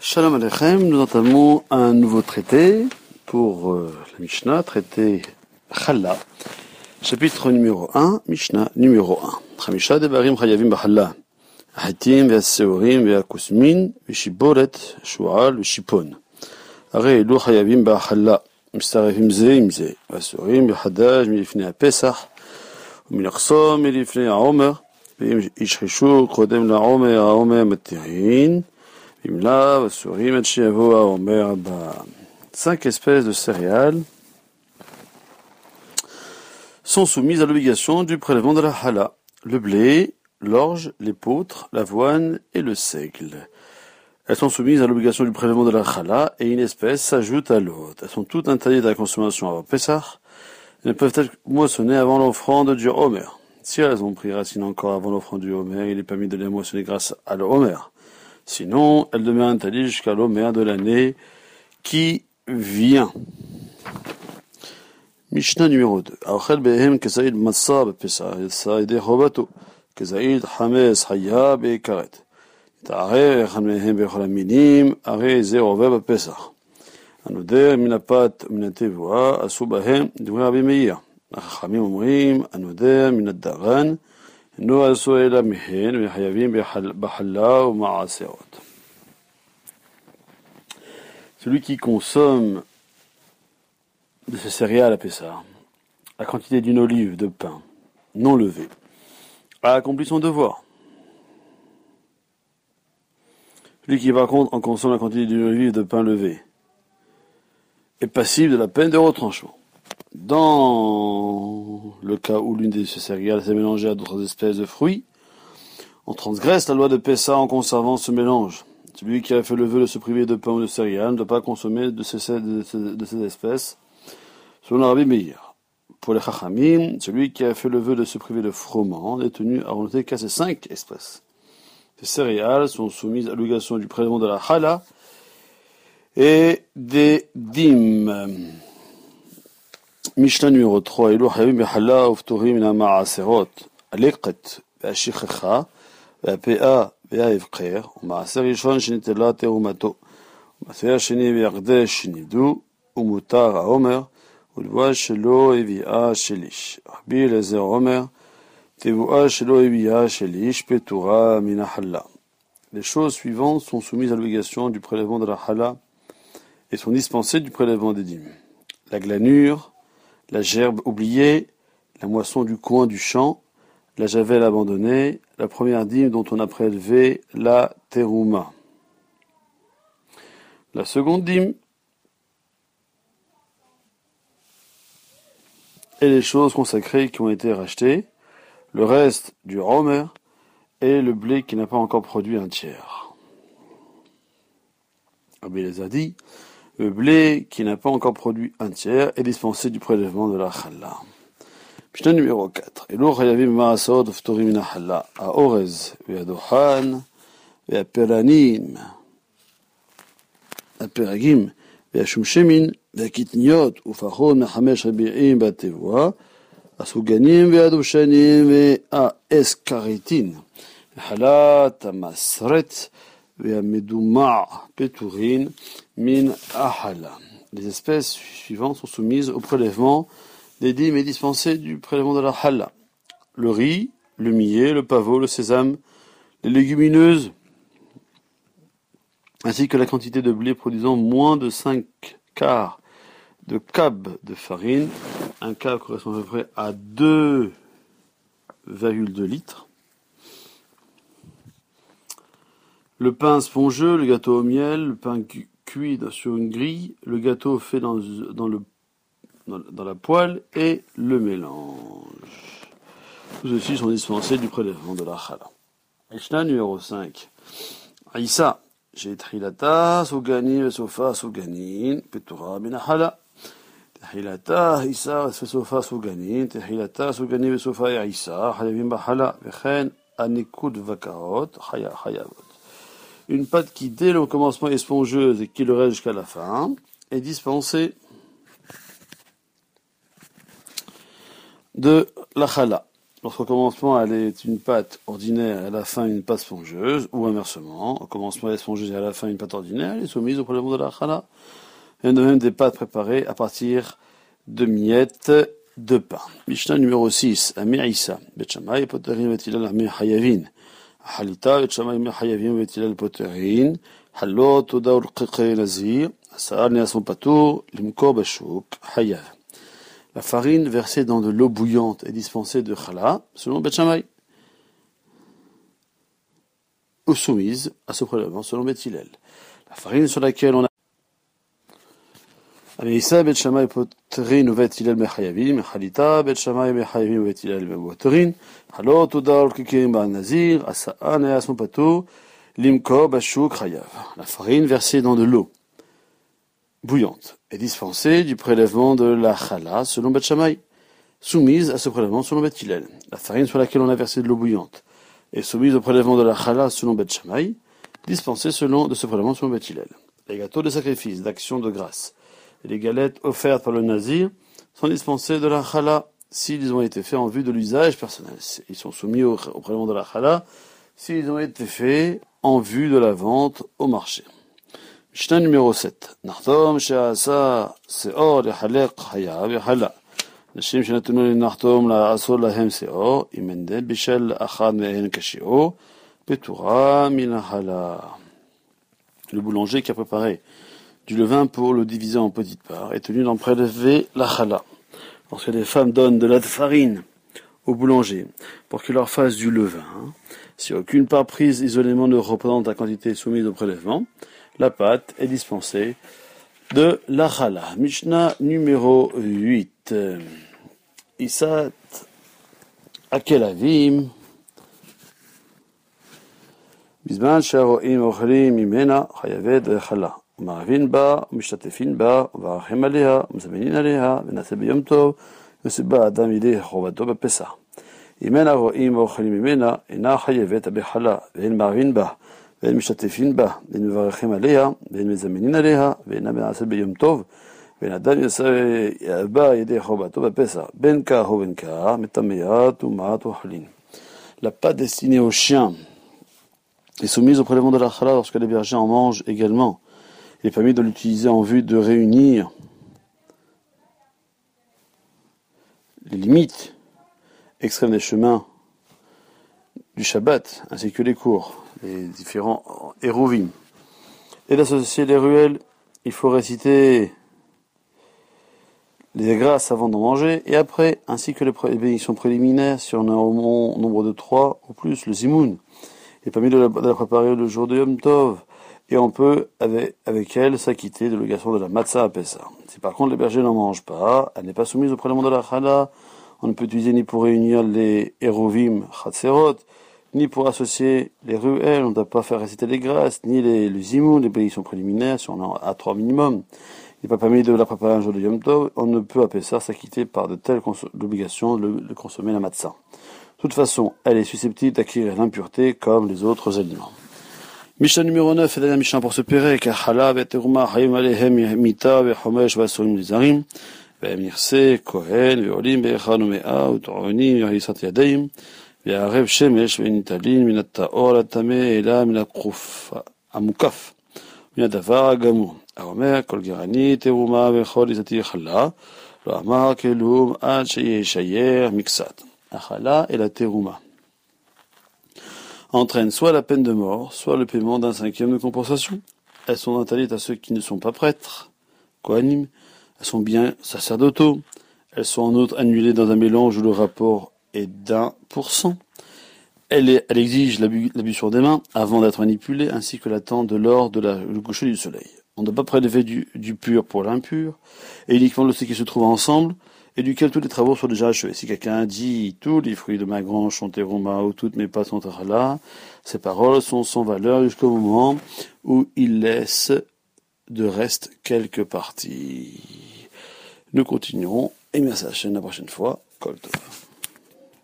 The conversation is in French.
Shalom Aleichem, nous entamons un nouveau traité pour la Mishnah, traité Challa, chapitre numéro 1, Mishnah numéro 1. Chamisha devarim chayavim b'challa, hatim ve'aseurim ve'akusmin ve'shiboret shu'al ve'shipon. Arei elu chayavim b'challa, mistarefim ze im ze, ve'aseurim ve'chadaj milifnei ha'pesach, ומלחסום מלפני העומר, ואם ישחשו קודם לעומר, העומר מתירין, ואם לאו, אסורים עד שיבוא העומר הבא. 5 espèces de céréales sont soumises à l'obligation du prélèvement de la chala. Le blé, l'orge, l'épeautre, l'avoine et le seigle. Elles sont soumises à l'obligation du prélèvement de la chala et une espèce s'ajoute à l'autre. Elles sont toutes interdites à la consommation avant Pessah. Elles ne peuvent être moissonnées avant l'offrande du Homer. Si elles ont pris racine encore avant l'offrande du Homer, il est permis de les moissonner grâce à l'Homer. Sinon, elles demeurent interdites jusqu'à l'Homer de l'année qui vient. Mishnah numéro 2. Aochel behem kezaïd matsa b'pesah, yetsaïde chobato, kezaïd hames haya be'karet. Ta'are echan mehem bechol haminim, are ze rove b'pesah. הנודר מן הפת ומן התבואה עשו בהם דברי רבי מאיר. החכמים אומרים, הנודר מן הדרן, אינו עשו אלא מהן וחייבים בחלה ומעשרות. Celui qui consomme de ce céréales à Pessah, la quantité d'une olive de pain non levé, a accompli son devoir. Celui qui par contre en consomme la quantité d'une olive de pain levé est passible de la peine de retranchement. Dans le cas où l'une de ces céréales s'est mélangée à d'autres espèces de fruits, on transgresse la loi de Pessah en conservant ce mélange. Celui qui a fait le vœu de se priver de pain ou de céréales ne doit pas consommer de ces espèces, selon Rabbi Meir. Pour les Chachamim, celui qui a fait le vœu de se priver de froment n'est tenu à renoter qu'à ces 5 espèces. Ces céréales sont soumises à l'obligation du prélèvement de la chala et des dîmes. Mishnah numéro 3. Elu chayavim b'chala ufturim min ha'ma'aserot haliqet ve'ashichecha ve'apea ve'ahevker u'ma'aser rishon shenitela terumato u'ma'aser sheni ve'yakdesh shenidu u'mutar ha'omer u'lvoa shelo evi'a shelish. Rabbi Eliezer omer tevu'a shelo evi'a shelish petura min ha'chala. Les choses suivantes sont soumises à l'obligation du prélèvement de la chala et sont dispensées du prélèvement des dîmes. La glanure, la gerbe oubliée, la moisson du coin du champ, la javel abandonnée, la première dîme dont on a prélevé la terouma. La seconde dîme et les choses consacrées qui ont été rachetées, le reste du homer et le blé qui n'a pas encore produit un tiers. Rabbi Eliezer dit, le blé qui n'a pas encore produit un tiers est dispensé du prélèvement de la chala. Mishnah numéro 4. Elu chayavim ma'asot uftorim min ha'chala, ha'orez ve'adohan ve'aperanim, ha'peragim ve'ashumshemin ve'akitniot ufachon mechamesh rabi'im ba'tevoa, הסוגנים והדושנים והאסקריטין, וחלת המסרט והמדומע פטורין מן החלה. Les espèces suivantes sont soumises au prélèvement des dîmes et dispensées du prélèvement de la chala. Le riz, le millet, le pavot, le sésame, les légumineuses, ainsi que la quantité de blé produisant moins de 5 quarts de cab de farine. Un cab correspond à peu près à 2,2 litres. Le pain spongieux, le gâteau au miel, le pain cuit sur une grille, le gâteau fait dans la poêle et le mélange. Tous ceux-ci sont dispensés du prélèvement de la chala. Mishnah numéro 5. Aïssa, j'ai trilata, sougani, sofa, souganin, petura, binachala. תחילתה היסה וסופה סוגנין, תחילתה סוגנין וסופה היסה, חייבים בחלה, וכן הניקוד וקרות, חייבות. Une pâte qui dès le commencement est spongieuse et qui le reste jusqu'à la fin est dispensée de la chala. lorsqu'au commencement elle est une pâte ordinaire et à la fin une pâte spongieuse, ou inversement, au commencement elle est spongieuse et à la fin une pâte ordinaire, elle est soumise au prélèvement de la chala. Il y en a même des pâtes préparées à partir de miettes de pain. Mishnah numéro 6, Amir Issa, Bet Shammai Poterin Vetilal Amir Hayavin, Halita Bet Shammai Amir Hayavin Vetilal Poterin, Halot Oda Ulqiqe Nazir, Sa'al Neason Patour, Limkor Bashuk, Hayav. La farine versée dans de l'eau bouillante est dispensée de chala, selon Bet Shammai, ou soumise à ce prélèvement, selon Bet Hillel. La farine sur laquelle on a Amisa Bet Shammai Poterin Uvet Hillel Mechayavim, Halita Bet Shammai Mechayavim Uvet Hillel Poterin, Halot Oda Ulqiqe Nazir, Sa'al Neason Patour, Limkor Bashuk, Hayav. La farine versée dans de l'eau bouillante est dispensée du prélèvement de la chala selon Bet Shammai, soumise à ce prélèvement selon Bet Hillel. La farine sur laquelle on a versé de l'eau bouillante est soumise au prélèvement de la chala selon Bet Shammai, dispensée de ce prélèvement selon Bet Hillel. Les gâteaux de sacrifice, d'action de grâce et les galettes offertes par le nazir sont dispensés de la chala s'ils ont été faits en vue de l'usage personnel. Ils sont soumis au prélèvement de la chala s'ils ont été faits en vue de la vente au marché. Mishnah numéro 7. Nachtom she'asa se'or yechalek hayav yechala. Nashim shenatunu linachtom la'asor lahem se'or imende bishel achad me'en kashi'o petura min hala. Le boulanger qui a préparé du levain pour le diviser en petites parts est tenu d'en prélever la chala. Lorsque les femmes donnent de la farine au boulanger pour qu'il leur fasse du levain, si aucune part prise isolément ne représente la quantité soumise au prélèvement, la pâte est dispensée de la chala. Mishnah numéro 8. Isat Akelavim Bizman Sharoim Ochlim Imena Chayavet Chala. Umaravin ba, Mishtatefin ba, Varachem Aleha, Mzamenin Aleha, Venase Beyom Tov, Yoseba Adam Yideh Chovato Bepesah. Imena Roim Ochlim Imena, Ena Chayavet Abechala, Ven Marvin ba. ואין משתתפין בה, ואין מברכים עליה, ואין מזמנין עליה, ואינה נעשית ביום טוב, ואין אדם יעשה בה ידי חובתו בפסח, בין כך ובין כך, מטמאה, טומאת ואוכלין. La pâte destinée aux chiens est soumise au prélèvement de la chala lorsque les bergers en mangent également. Il est permis de l'utiliser en vue de réunir les limites extrêmes des chemins du Shabbat, ainsi que les cours, les différents hérovim. Et d'associer les ruelles, il faut réciter les grâces avant d'en manger, et après, ainsi que les bénédictions préliminaires, si on a au nombre de 3 ou plus, le zimoun. Il est permis de la préparer le jour de Yom Tov, et on peut, avec elle, s'acquitter de l'obligation de la matzah à Pessah. Si par contre les bergers n'en mangent pas, elle n'est pas soumise au prélèvement de la chala, on ne peut utiliser ni pour réunir les hérovim chatserot, ni pour associer les ruelles, on ne doit pas faire réciter les grâces, ni les zimoun, les bénédictions préliminaires, si on en a 3 minimum. Il n'est pas permis de la préparer un jour de Yom Tov, on ne peut à Pessah s'acquitter par de telles obligations de consommer la matzah. De toute façon, elle est susceptible d'acquérir l'impureté comme les autres aliments. Mishnah numéro 9, et dernière Mishnah pour ce péré, car Hala, Veteruma, Hayim Alehem, Mita, Vechomesh, Vasorim, Lizarim, Vemirse, Kohen, Veolim, Vechanu Mea, Utoroni, Yahisat Yadeim, Ve'arev Shemesh, Ve'nitalin, Minat Ta'or, Atame, Ela, Minat Kruf, Amukaf, Minat Davar, Agamu, Aomer, Kol Gerani, Teruma, Vechol, Isati, Chala, Lo Amar, Kelum, Ad, Sheye, Shayer, Miksat. La Chala et la Teruma entraînent soit la peine de mort, soit le paiement d'un 5e de compensation. Elles sont interdites à ceux qui ne sont pas prêtres, kohanim. Elles sont bien sacerdotaux. Elles sont en outre annulées dans un mélange où le rapport est d'1%. Elle exige l'ablution des mains avant d'être manipulée, ainsi que l'attente de l'or le coucher du soleil. On ne doit pas prélever du pur pour l'impur, et uniquement de ce qui se trouve ensemble, et duquel tous les travaux sont déjà achevés. Si quelqu'un dit « tous les fruits de ma grange sont terouma » ou « toutes mes pâtes sont chala », ces paroles sont sans valeur jusqu'au moment où il laisse de reste quelques parties. Nous continuerons, et merci à la chaîne la prochaine fois. Kol Tov.